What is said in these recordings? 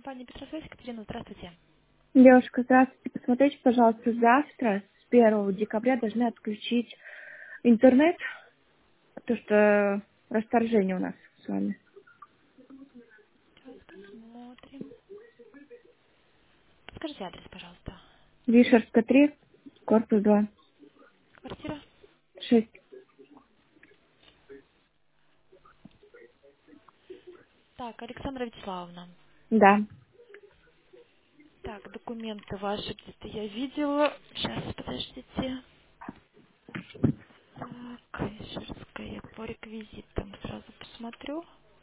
компания Петросвязь. Екатерина, здравствуйте. Девушка, здравствуйте. Посмотрите, пожалуйста, завтра, с 1 декабря, должны отключить интернет, потому что расторжение у нас с вами. Сейчас посмотрим. Скажите адрес, пожалуйста. Вишерска 3, корпус 2, Квартира. 6. Так, Александра Вячеславовна. Да. Так, документы ваши где-то я видела. Сейчас, подождите. Так, Ишерская, по реквизитам сразу посмотрю.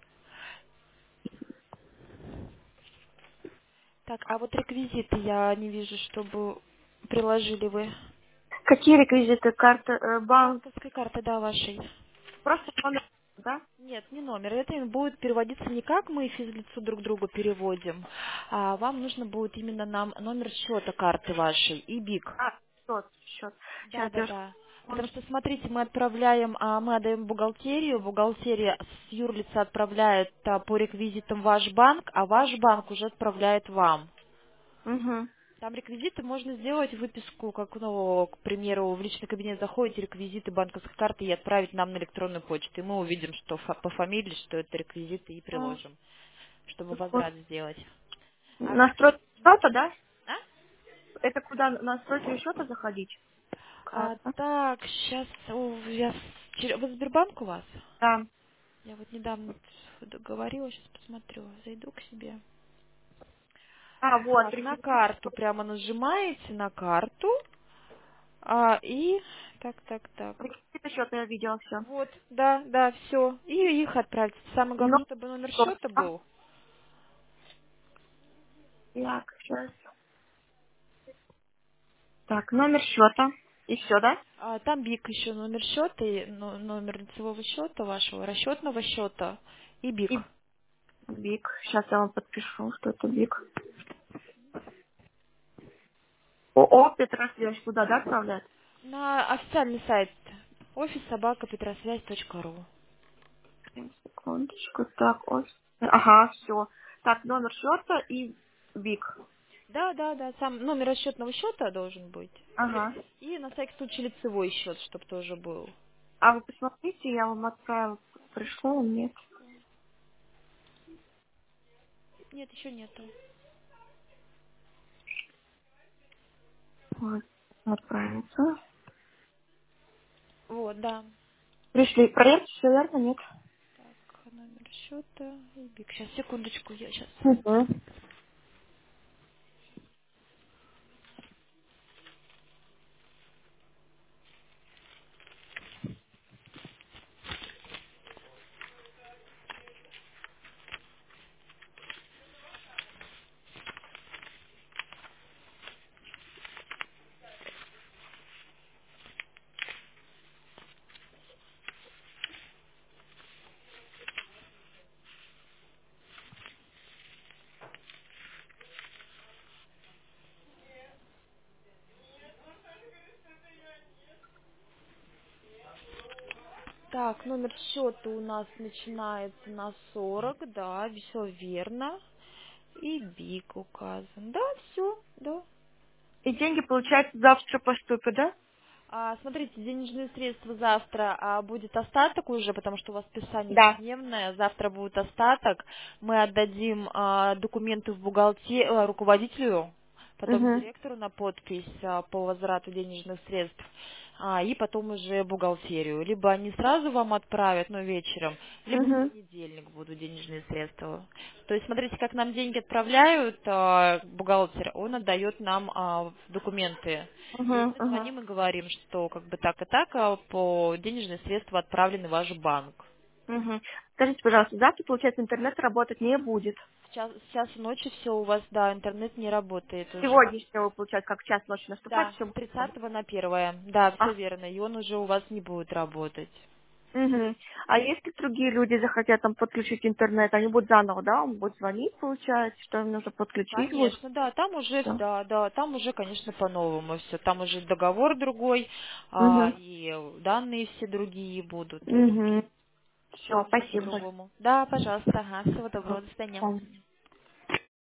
Так, а вот реквизиты я не вижу, чтобы приложили вы. Какие реквизиты? Карта, банк? Банковской карты, да, вашей. Просто номер, да? Нет, не номер. Это будет переводиться не как мы физлицу друг другу переводим, а вам нужно будет именно нам номер счета карты вашей и БИК. А, счет. Да, Сейчас, да, девушка. да. Потому что, смотрите, мы отправляем, мы отдаем бухгалтерию, бухгалтерия с юрлица отправляет по реквизитам ваш банк, а ваш банк уже отправляет вам. Угу. Там реквизиты можно сделать выписку, как, ну, к примеру, в личный кабинет заходите, реквизиты банковской карты и отправить нам на электронную почту. И мы увидим, что по фамилии, что это реквизиты и приложим, чтобы возврат сделать. А Настройки счета, да? а? Это куда настройки счета заходить? Карта. Так, сейчас вы Сбербанк у вас? Да. Я вот недавно договорила, сейчас посмотрю, зайду к себе. А, вот, Так, на реквизиты. карту прямо нажимаете на карту, и так. Реквизиты счета я видела все. Вот, да, да, все. И их отправить. Самое Ну, главное, чтобы номер что? счета был. Так, сейчас. Так, номер счета. И все, да? Там БИК еще номер счета, и номер лицевого счета вашего, расчетного счета и БИК. И БИК. Сейчас я вам подпишу, что это БИК. ООО Петросвязь куда, да, отправлять? На официальный сайт офис собака петросвязь.ру. Секундочку. Так, ага, все. Так, номер счета и БИК. Да, да, да, сам номер расчетного счета должен быть. Ага. И на всякий случай лицевой счет, чтобы тоже был. А вы посмотрите, я вам отправила. Пришло, нет. Нет, еще нету. Вот, отправится. Вот, да. Пришли. Проверьте, все верно, нет? Так, номер счета и БИК. Сейчас, секундочку, я сейчас. Угу. Так, номер счета у нас начинается на 40, да, все верно. И БИК указан. Да, все, да. И деньги, получается, завтра поступят, да? Смотрите, денежные средства завтра будет остаток уже, потому что у вас списание Да. ежедневное. Завтра будет остаток. Мы отдадим документы в руководителю, потом Угу. директору на подпись по возврату денежных средств, и потом уже бухгалтерию. Либо они сразу вам отправят, но вечером, либо в Угу. понедельник будут денежные средства. То есть смотрите, как нам деньги отправляют бухгалтер, он отдает нам документы. И Угу. мы Угу. звоним и говорим, что как бы так и так, по денежные средства отправлены в ваш банк. Угу. Скажите, пожалуйста, завтра, получается, интернет работать не будет. Сейчас ночи все у вас, да, интернет не работает уже. Сегодня все, получается, как час ночи наступать, Да, все с будет работать. 30 на 1. Да, все А, верно. И он уже у вас не будет работать. угу. А если другие люди захотят там подключить интернет, они будут заново, да, он будет звонить, получается, что им нужно подключить будет? Конечно, да, там уже, Да. да, да, там уже, конечно, по-новому все. Там уже договор другой, Угу. и данные все другие будут. Угу. Все, Там уже спасибо. по-другому. Да, пожалуйста, ага, всего доброго, до свидания. Ага.